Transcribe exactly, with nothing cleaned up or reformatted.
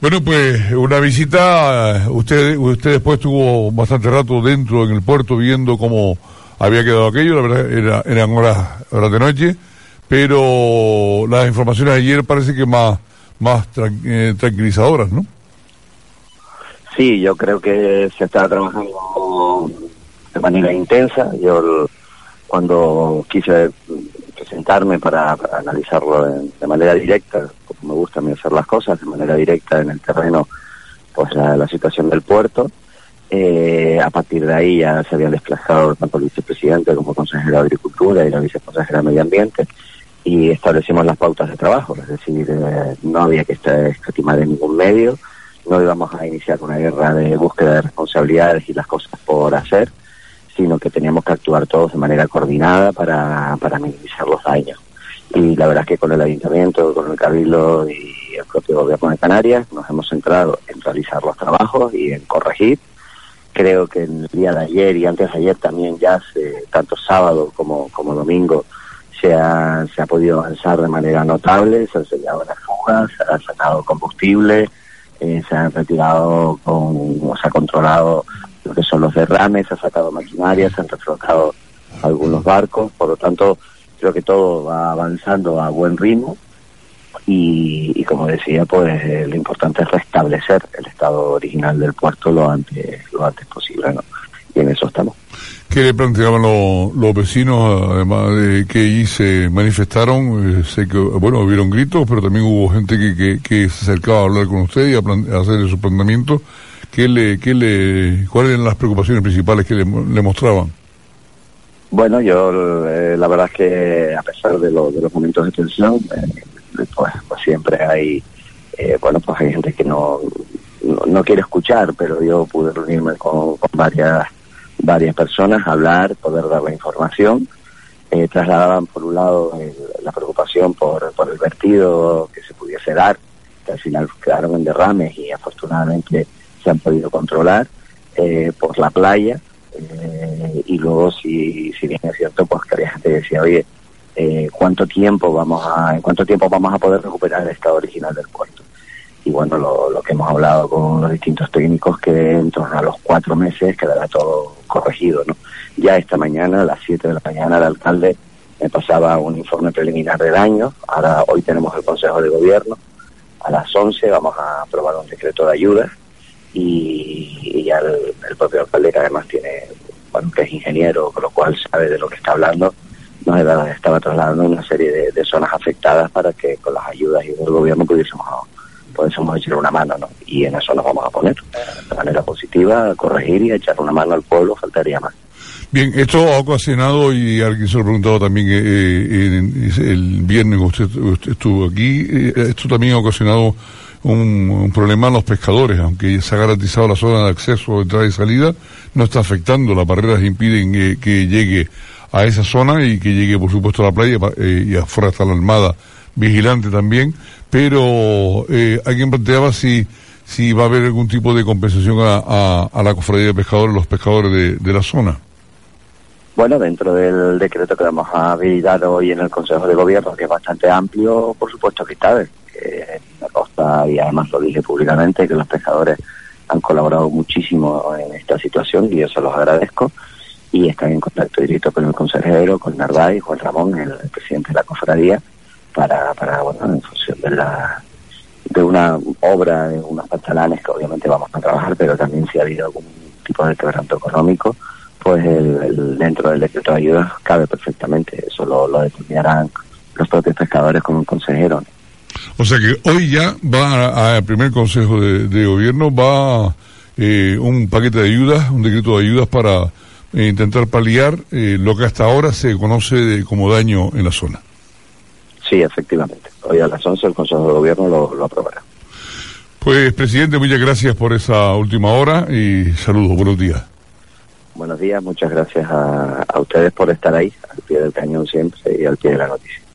Bueno, pues una visita, usted usted después estuvo bastante rato dentro en el puerto viendo cómo había quedado aquello, la verdad era, eran horas, horas de noche, pero las informaciones de ayer parece que más, más tran, eh, tranquilizadoras, ¿no? Sí, yo creo que se está trabajando de manera intensa. Yo cuando quise presentarme para, para analizarlo de, de manera directa, como me gusta a mí hacer las cosas, de manera directa en el terreno, pues la, la situación del puerto. Eh, a partir de ahí ya se habían desplazado tanto el vicepresidente como el consejero de Agricultura y la viceconsejera de Medio Ambiente y establecimos las pautas de trabajo, es decir, eh, no había que escatimar en ningún medio, no íbamos a iniciar una guerra de búsqueda de responsabilidades y las cosas por hacer, sino que teníamos que actuar todos de manera coordinada para, para minimizar los daños. Y la verdad es que con el Ayuntamiento, con el Cabildo y el propio Gobierno de Canarias nos hemos centrado en realizar los trabajos y en corregir. Creo que en el día de ayer y antes de ayer también ya, se, tanto sábado como, como domingo, se ha, se ha podido avanzar de manera notable, se han sellado las fugas, se ha sacado combustible, eh, se han retirado, con, se ha controlado lo que son los derrames, se ha sacado maquinaria, se han reflotado algunos barcos, por lo tanto creo que todo va avanzando a buen ritmo y, y como decía, pues eh, lo importante es restablecer el estado original del puerto lo antes, lo antes posible, ¿no? Y en eso estamos. ¿Qué le planteaban los, los vecinos, además de que allí se manifestaron? Eh, sé que, bueno, hubieron gritos, pero también hubo gente que, que, que se acercaba a hablar con usted y a, plan, a hacer esos planteamientos. ¿Qué le, qué le, ¿Cuáles eran las preocupaciones principales que le, le mostraban? Bueno, yo eh, la verdad es que a pesar de, lo, de los momentos de tensión, eh, pues, pues siempre hay, eh, bueno, pues hay gente que no, no, no quiere escuchar, pero yo pude reunirme con, con varias varias personas, hablar, poder dar la información. Eh, trasladaban por un lado el, la preocupación por, por el vertido que se pudiese dar, que al final quedaron en derrames y afortunadamente se han podido controlar, eh, por la playa, eh, y luego si, si bien es cierto, pues que la gente decía, oye, eh, ¿cuánto tiempo vamos a, en cuánto tiempo vamos a poder recuperar el estado original del puerto? Y bueno, lo, lo que hemos hablado con los distintos técnicos, que en torno a los cuatro meses quedará todo corregido, ¿no? Ya esta mañana, a las siete de la mañana, el alcalde me pasaba un informe preliminar de daños. Ahora, hoy tenemos el Consejo de Gobierno. A las once vamos a aprobar un decreto de ayuda y, y ya el, el propio alcalde, que además tiene, bueno, que es ingeniero, con lo cual sabe de lo que está hablando, nos estaba trasladando una serie de, de zonas afectadas para que con las ayudas y del gobierno pudiésemos podemos echar una mano, ¿no? Y en eso nos vamos a poner de manera positiva, a corregir y a echar una mano al pueblo, faltaría más. Bien, esto ha ocasionado, y alguien se lo ha preguntado también eh, eh, el viernes usted, usted estuvo aquí, eh, esto también ha ocasionado un, un problema a los pescadores, aunque se ha garantizado la zona de acceso, entrada y salida, no está afectando, las barreras impiden eh, que llegue a esa zona y que llegue por supuesto a la playa, eh, y afuera está la Armada vigilante también, pero eh, alguien planteaba si si va a haber algún tipo de compensación a, a, a la cofradía de pescadores, los pescadores de, de la zona. Bueno, dentro del decreto que vamos a habilitar hoy en el Consejo de Gobierno, que es bastante amplio, por supuesto que está, que me consta, y además lo dije públicamente, que los pescadores han colaborado muchísimo en esta situación y yo se los agradezco, y están en contacto directo con el consejero, con Narváez, Juan Ramón, el, el presidente de la cofradía, para, para bueno, en función de la de una obra, de unos pantalanes que obviamente vamos a trabajar, pero también si ha habido algún tipo de quebranto económico, pues el, el, dentro del decreto de ayudas cabe perfectamente. Eso lo, lo determinarán los propios pescadores con un consejero, ¿no? O sea que hoy ya va al primer Consejo de, de Gobierno, va eh, un paquete de ayudas, un decreto de ayudas para eh, intentar paliar eh, lo que hasta ahora se conoce de, como daño en la zona. Sí, efectivamente. Hoy a las once el Consejo de Gobierno lo, lo aprobará. Pues, presidente, muchas gracias por esa última hora y saludos, buenos días. Buenos días, muchas gracias a, a ustedes por estar ahí, al pie del cañón siempre y al pie de la noticia.